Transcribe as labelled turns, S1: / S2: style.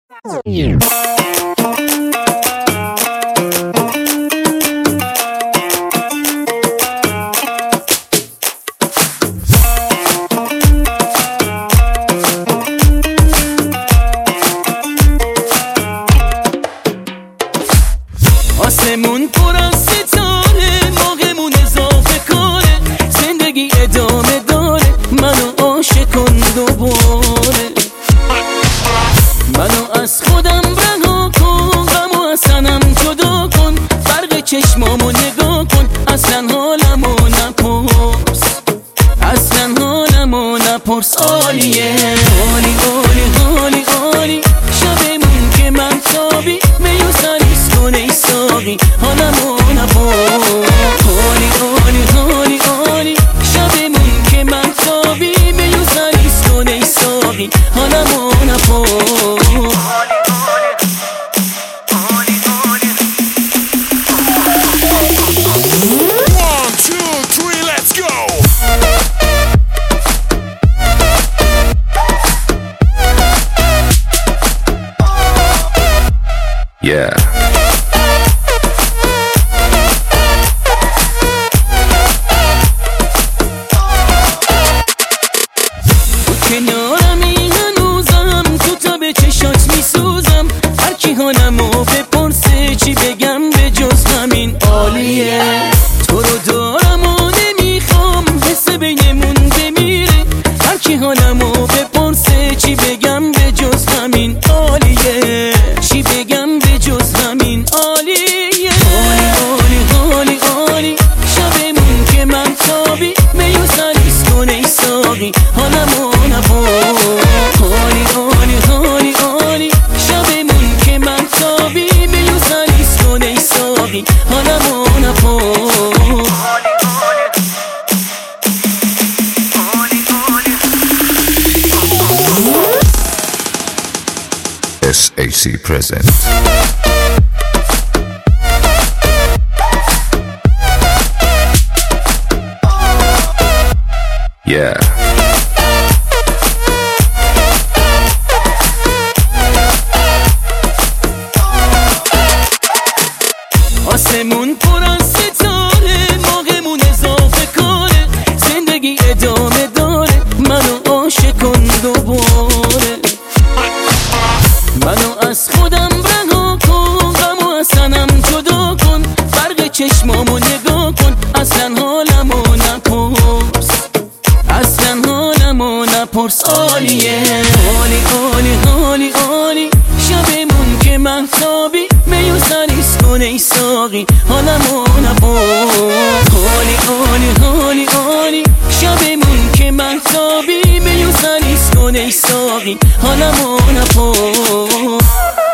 S1: آسمون پر از ستاره، موقعمون اضافه کاره، زندگی ادامه داره، منو عاشق کن دوباره، منو از خودم رها کن، غمو از تنم جدا کن، فرق چشمامو نگاه کن، اصلا حالمو نپرس، اصلا حالمو نپرس. عالیه عالی عالی عالی عالی، شبمون که من تابی میو سریس کن ای ساقی، حالمو نپرس. عالی عالی عالی عالی، شبمون که من تابی میو سریس کن ای ساقی، حالمو نپرس.
S2: Yeah.
S1: کنارمی هنوزم، تو تا به چشات میسوزم، هر کی حالمو بپرسه چی بگم به جز همین عالیه. تو رو دارم و نمیخوام حس بینمون بمیره، هر کی حالمو بپرسه چی بگم به جز همین عالیه، چی بگم به جز همین عالیه. عالی عالی عالی عالی، شبمون که من تابی میو سریس کن ای ساقی، حالمو نپرس. عالی عالی عالی عالی، شبمون که من تابی میو سریس کن ای ساقی، حالمو نپرس.
S2: SAC present. Yeah.
S1: آسمون پر از ستاره، موقعمون اضافه کاره، زندگی ادامه داره، منو عاشق کن دوباره، منو از خودم رها کن، غمو از تنم جدا کن، فرق چشمامو نگاه کن، اصلا حالمو نپرس، اصلا حالمو نپرس. عالیه عالی عالی عالی عالی، شبمون که من تابی میو سریس کن ای ساقی، حالمو نپرس. عالی عالی عالی عالی، شبمون که من تابی میو سریس کن ای ساقی، حالمو نپرس.